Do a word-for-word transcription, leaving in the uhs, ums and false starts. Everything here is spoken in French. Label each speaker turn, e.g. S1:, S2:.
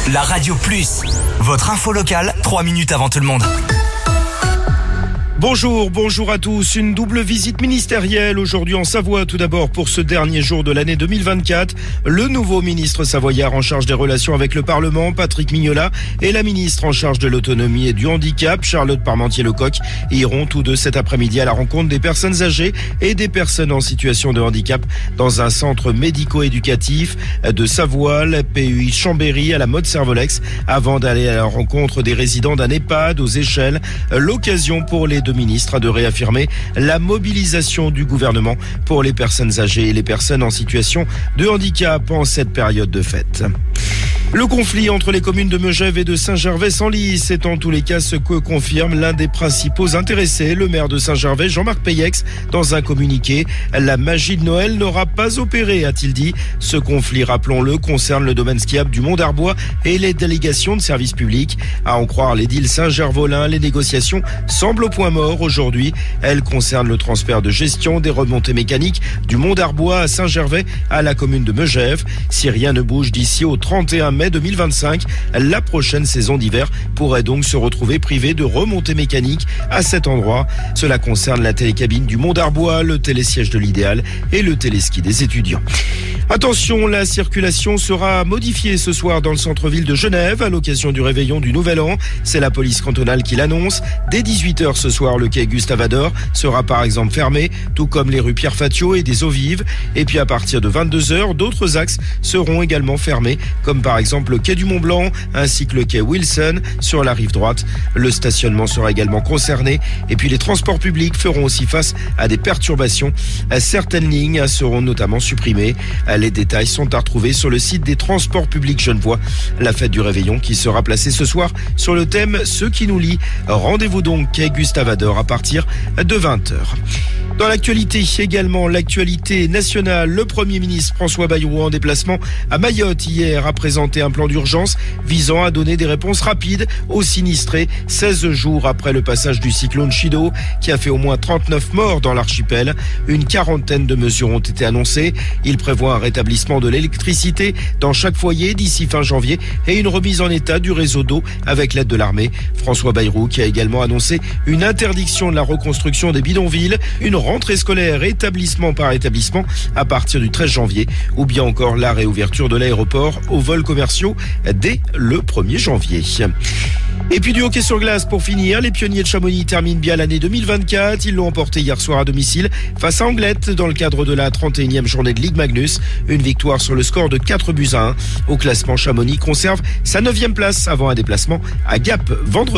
S1: la Radio Plus. Votre info locale, trois minutes avant tout le monde.
S2: Bonjour, bonjour à tous. Une double visite ministérielle aujourd'hui en Savoie. Tout d'abord pour ce dernier jour de l'année deux mille vingt-quatre. Le nouveau ministre savoyard en charge des relations avec le Parlement, Patrick Mignola, et la ministre en charge de l'autonomie et du handicap, Charlotte Parmentier-Lecoq, iront tous deux cet après-midi à la rencontre des personnes âgées et des personnes en situation de handicap dans un centre médico-éducatif de Savoie, la P U I Chambéry à la Motte Servolex, avant d'aller à la rencontre des résidents d'un EHPAD aux Échelles. L'occasion pour les deux ministres de réaffirmer la mobilisation du gouvernement pour les personnes âgées et les personnes en situation de handicap en cette période de fête. Le conflit entre les communes de Megève et de Saint-Gervais-Senlis, c'est en tous les cas ce que confirme l'un des principaux intéressés, le maire de Saint-Gervais, Jean-Marc Peyex, dans un communiqué. La magie de Noël n'aura pas opéré, a-t-il dit. Ce conflit, rappelons-le, concerne le domaine skiable du Mont d'Arbois et les délégations de services publics. À en croire l'édile Saint-Gervolin, les négociations semblent au point mort aujourd'hui. Elles concernent le transfert de gestion des remontées mécaniques du Mont d'Arbois à Saint-Gervais à la commune de Megève. Si rien ne bouge d'ici au trente et un mai deux mille vingt-cinq, la prochaine saison d'hiver pourrait donc se retrouver privée de remontées mécaniques à cet endroit. Cela concerne la télécabine du Mont d'Arbois, le télésiège de l'Idéal et le téléski des étudiants. Attention, la circulation sera modifiée ce soir dans le centre-ville de Genève à l'occasion du réveillon du Nouvel An. C'est la police cantonale qui l'annonce. Dès dix-huit heures ce soir, le quai Gustave Ador sera par exemple fermé, tout comme les rues Pierre Fatio et des Eaux Vives. Et puis à partir de vingt-deux heures, d'autres axes seront également fermés, comme par exemple le quai du Mont-Blanc ainsi que le quai Wilson sur la rive droite. Le stationnement sera également concerné. Et puis les transports publics feront aussi face à des perturbations. Certaines lignes seront notamment supprimées. Les détails sont à retrouver sur le site des transports publics genevois. La fête du réveillon qui sera placée ce soir sur le thème « Ceux qui nous lient ». Rendez-vous donc quai Gustave Ador à partir de vingt heures. Dans l'actualité également, l'actualité nationale, le Premier ministre François Bayrou en déplacement à Mayotte hier a présenté un plan d'urgence visant à donner des réponses rapides aux sinistrés seize jours après le passage du cyclone Chido qui a fait au moins trente-neuf morts dans l'archipel. Une quarantaine de mesures ont été annoncées. Il prévoit un rétablissement de l'électricité dans chaque foyer d'ici fin janvier et une remise en état du réseau d'eau avec l'aide de l'armée. François Bayrou qui a également annoncé une interdiction de la reconstruction des bidonvilles, une rentrée scolaire établissement par établissement à partir du treize janvier ou bien encore la réouverture de l'aéroport aux vols commerciaux dès le premier janvier. Et puis du hockey sur glace pour finir, les pionniers de Chamonix terminent bien l'année deux mille vingt-quatre. Ils l'ont emporté hier soir à domicile face à Anglette dans le cadre de la trente et unième journée de Ligue Magnus. Une victoire sur le score de quatre buts à un. Au classement, Chamonix conserve sa neuvième place avant un déplacement à Gap vendredi.